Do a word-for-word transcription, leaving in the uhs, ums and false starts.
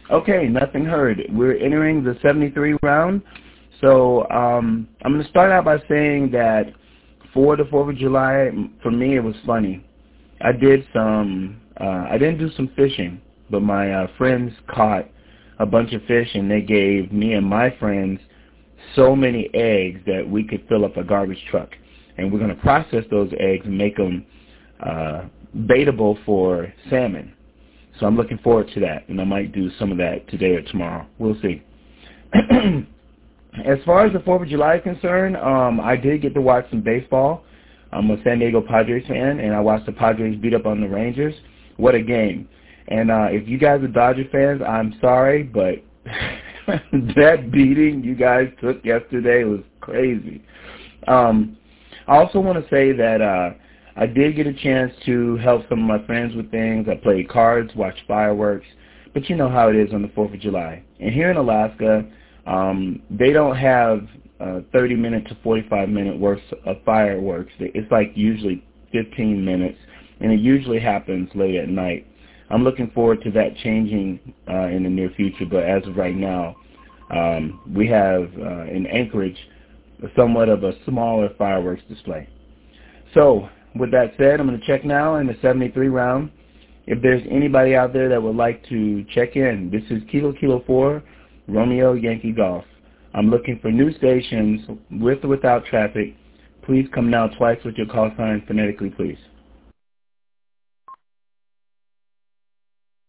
Okay, nothing heard. We're entering the seventy-three round. So um, I'm going to start out by saying that for the fourth of July, for me, it was funny. I did some, uh, I didn't do some fishing, but my uh, friends caught a bunch of fish, and they gave me and my friends so many eggs that we could fill up a garbage truck. And we're going to process those eggs and make them uh, baitable for salmon. So I'm looking forward to that, and I might do some of that today or tomorrow. We'll see. As far as the fourth of July is concerned, um, I did get to watch some baseball. I'm a San Diego Padres fan, and I watched the Padres beat up on the Rangers. What a game. And uh, if you guys are Dodger fans, I'm sorry, but that beating you guys took yesterday was crazy. Um, I also want to say that uh, I did get a chance to help some of my friends with things. I played cards, watched fireworks, but you know how it is on the fourth of July. And here in Alaska, um, they don't have uh, thirty minute to forty-five minute worth of fireworks. It's like usually fifteen minutes, and it usually happens late at night. I'm looking forward to that changing uh, in the near future, but as of right now, um, we have uh, in Anchorage somewhat of a smaller fireworks display. So, with that said, I'm going to check now in the seventy-three round. If there's anybody out there that would like to check in, this is Kilo Kilo four, Romeo Yankee Golf. I'm looking for new stations with or without traffic. Please come now twice with your call sign phonetically, please.